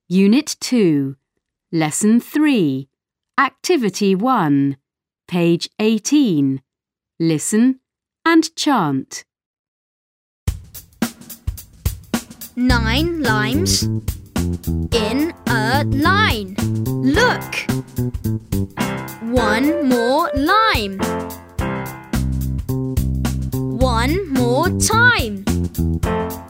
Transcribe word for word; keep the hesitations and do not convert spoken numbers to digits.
Unit two, Lesson three, Activity one, page eighteen. Listen and chant. Nine limes in a line. Look! One more lime. One more time.